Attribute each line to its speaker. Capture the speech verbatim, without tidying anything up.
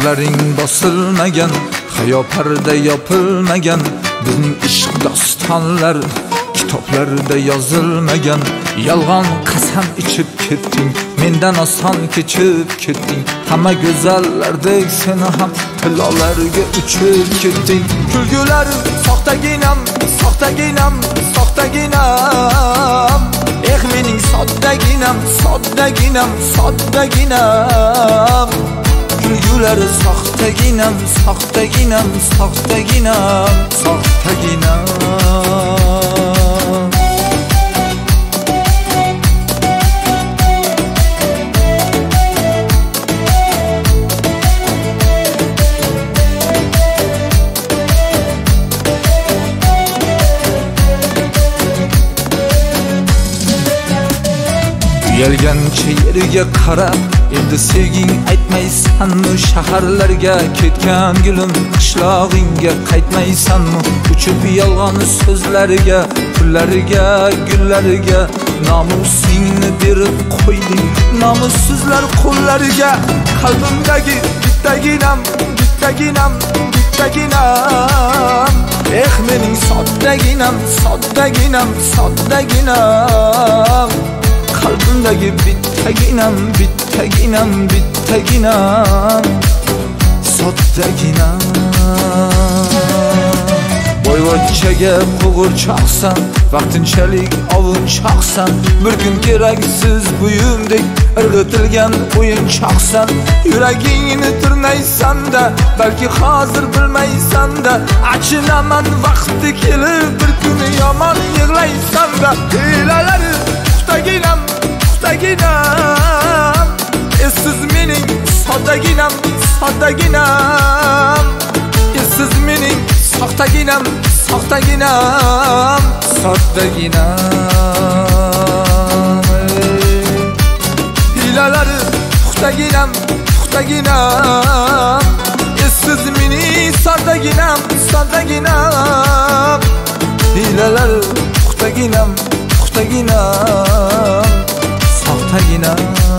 Speaker 1: Bağırların basılmagan, hayo parda yopilmagan, bizning ishq dostonlar kitoblarda yozilmagan. Yolg'on qasam ichib ketding, mendan oson kechib ketding. Hamma go'zallardek seni ham tillolarga uchib ketding. Kulgular soxtaginam, soxtaginam, soxtaginam. Eh mening soddaginam, soddaginam, soddaginam. Kulgular soxtaginam, soxtaginam, soxtaginam, soxtaginam. Uyalgancha yerga qarab, endi sevging aytmaysanmi? Shaharlarga ketgan gulim, qishlog'ingga qaytmaysanmi? Uchib yolg'on so'zlariga, pullariga, gullariga nomusingni berib qo'yding, nomussizlar qo'llariga. Qalbimdagi bittaginam, bittaginam, bittaginam. Eh mening soddaginam, soddaginam, soddaginam. Qalbimdagi bittaginam, bittaginam, bittaginam, soddaginam. Boyvachchaga qo'g'irchoqsan, vaqtinchalik ovunchoqsan. Bir kun keraksiz buyumdek irg'itilgan o'yinchoqsan. Yuragingni tirnaysan-da, balki hozir bilmaysan-da. Achinaman vaqti kelib, bir kuni yomon yig'laysan-da. Hilalari puxtaginam, puxtaginam. Esiz mening soddaginam, soddaginam. Esiz mening soxtaginam, soxtaginam, soddaginam. Hilalari puxtaginam, puxtaginam. Esiz mening soddaginam, soddaginam. Hilalari puxtaginam, puxtaginam, soxtaginam.